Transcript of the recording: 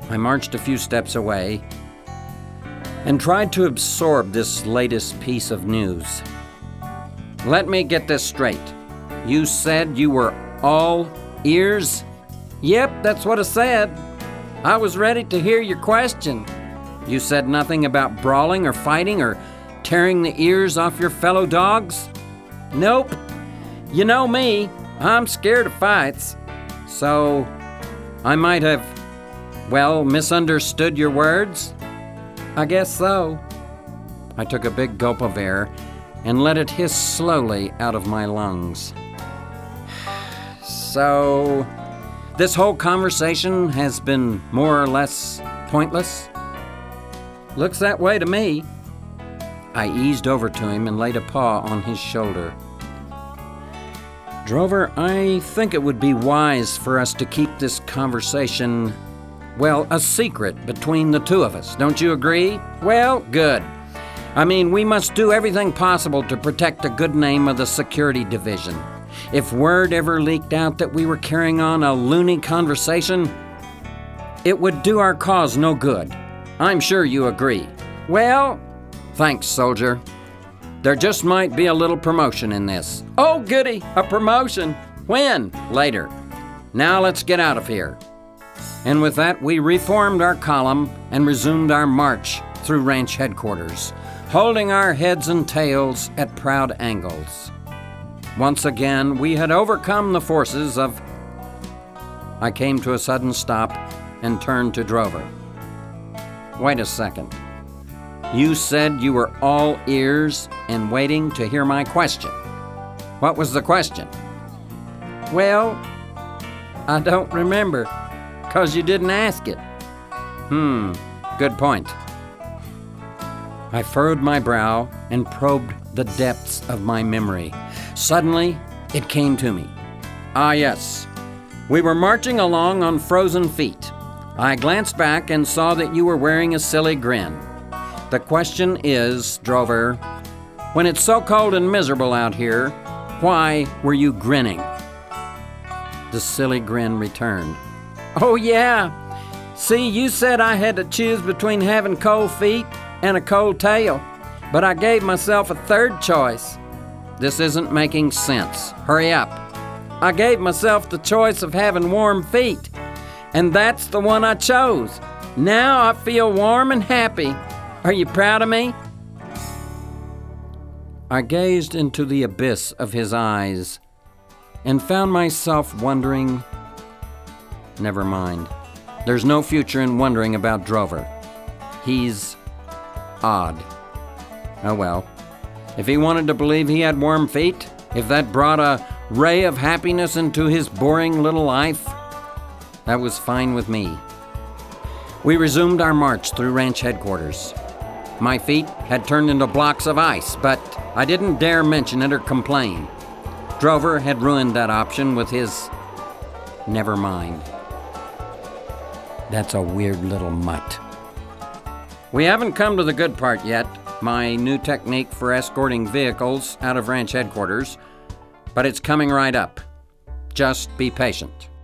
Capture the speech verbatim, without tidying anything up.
I marched a few steps away and tried to absorb this latest piece of news. Let me get this straight. You said you were all ears? Yep, that's what I said. I was ready to hear your question. You said nothing about brawling or fighting or tearing the ears off your fellow dogs? Nope. You know me, I'm scared of fights. So, I might have, well, misunderstood your words? I guess so. I took a big gulp of air and let it hiss slowly out of my lungs. So, this whole conversation has been more or less pointless? Looks that way to me. I eased over to him and laid a paw on his shoulder. Drover, I think it would be wise for us to keep this conversation, well, a secret between the two of us. Don't you agree? Well, good. I mean, we must do everything possible to protect the good name of the security division. If word ever leaked out that we were carrying on a loony conversation, it would do our cause no good. I'm sure you agree. Well, thanks, soldier. There just might be a little promotion in this. Oh, goody, a promotion. When? Later. Now let's get out of here. And with that, we reformed our column and resumed our march through ranch headquarters, holding our heads and tails at proud angles. Once again, we had overcome the forces of... I came to a sudden stop and turned to Drover. Wait a second. You said you were all ears and waiting to hear my question. What was the question? Well, I don't remember, 'cause you didn't ask it. Hmm, good point. I furrowed my brow and probed the depths of my memory. Suddenly, it came to me. Ah, yes. We were marching along on frozen feet. I glanced back and saw that you were wearing a silly grin. The question is, Drover, when it's so cold and miserable out here, why were you grinning? The silly grin returned. Oh, yeah. See, you said I had to choose between having cold feet and a cold tail, but I gave myself a third choice. This isn't making sense. Hurry up. I gave myself the choice of having warm feet, and that's the one I chose. Now I feel warm and happy. Are you proud of me? I gazed into the abyss of his eyes and found myself wondering. Never mind. There's no future in wondering about Drover. He's odd. Oh well. If he wanted to believe he had warm feet, if that brought a ray of happiness into his boring little life, that was fine with me. We resumed our march through ranch headquarters. My feet had turned into blocks of ice, but I didn't dare mention it or complain. Drover had ruined that option with his... Never mind. That's a weird little mutt. We haven't come to the good part yet, my new technique for escorting vehicles out of ranch headquarters, but it's coming right up. Just be patient.